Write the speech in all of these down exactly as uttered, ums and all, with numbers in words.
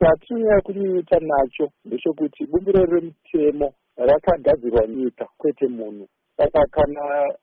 Chatinoda kunyunyuta nacho ndechekuti bumbiro remutemo rakagadzirwa nyika kwete munhu. Saka kana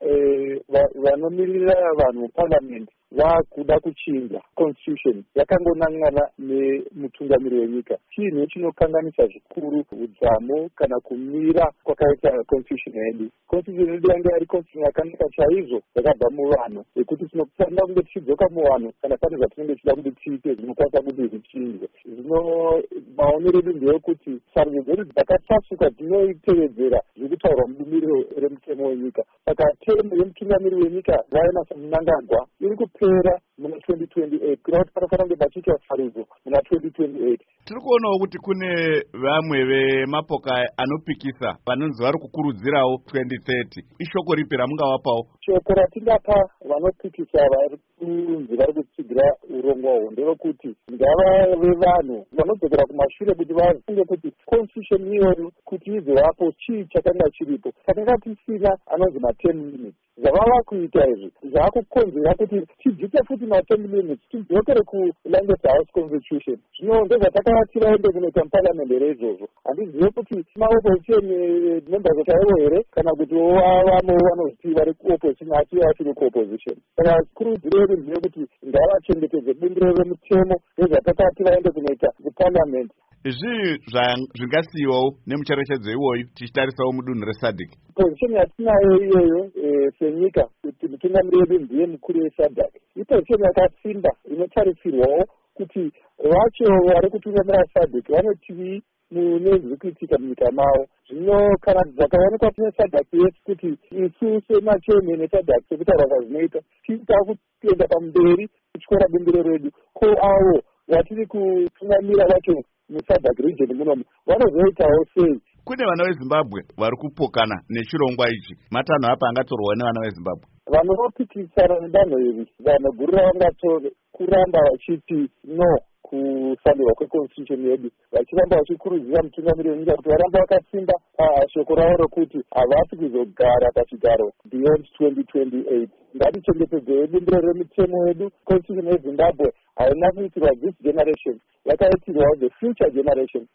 vanomirira vanhu muparliamendi vakuda kuchinja constitution yakangonangana nemutungamiri wenyika, chinhu chinokanganisa zvikuru udzamu kana kumira kwakaita constitution yedu. Constitution yedu yange ari constitution yakanaka chaizvo, yakabva muvanhu, yekuti tinofanira kunge tichidzoka muvanhu kana pane zvatinenge tichida kuti tiite zvinokwanisa kuti zvichinjwe. Zvino maonero edu ndeyekuti sarudzo dzedu dzakatasuka dzinoitevedzera zviri kutaurwa mubumbiro remutemo wenyika. Saka temu yemutungamiri wenyika vainasa munangagwa iri kupera muna twenty twenty-eight, kuna kuti panofanira kunge pachiitwa sarudzo muna twenty twenty-eight. Tiri kuonawo kuti kune vamwe vemapoka anopikisa vanonzi vari kukurudzirawo twenty thirty. Ishoko ripi ramungawapawo? Shoko ratingapa vanopikisa vari kunzi vari kutsigira urongwa nderokuti ngavave vanhu vanodzokera kumashure kuti vafunge kuti constitution iyoyo kuti izovapo chii chakanga chiripo. Takanga tisina anonzi ma-ten minutes. Zvavava kuita izvi zvaakukonzera kuti tidzike futi ma-ten minutes tidzokere kulanguage house constitution. Zvino ndezvatakavati ende kunoita muparliamendi here izvozvo. Handizive kuti maopposition members chaivo here kana kuti vamo vanoziti vari kuopposition asi vachiri kuopposition. Saka kurudziro yedu ndeyekuti ngavachengetedze bumbiro remutemo nezvatakati vaende kunoita kuparliamendi. Izvi zvingasiyiwawo nemucherechedzo iwoyu tichitarisawo mudunhu resadc. Position yatinayo iyoyo senyika kuti mutungamiri wedu ndiye mukuru wesadc iposition yakasimba inotarisirwawo kuti vacho vari kutungamira sadc vanotivii mune zviri kuitika munyika mavo. Zvino kana zvakaonekwa tine sadc yesu kuti isu semachemene nesadc sekutaura kwazvinoita tiita kuenda pamberi kutyora bumbiro redu ko avo vatiri kutungamira vacho musadc region munomu vanozoitawo sei? Kune vana veZimbabwe vari kupokana nechirongwa ichi. Matanho apa angatorwa nevana veZimbabwe. Vanopikisana nedanho iri vanhu guru ravangatore kuramba vachiti no kusandirwa kweconstitution yedu, vachiramba vachikurudzira mutungamiri wenyika kuti varamba vakasimba pashoko ravo rokuti havasi kuzogara pachigaro beyond twenty twenty-eight. Ngatichengetedze bumbiro remutemo wedu. Constitution yeZimbabwe haina kuitirwa this generation, yakaitirwa the future generation.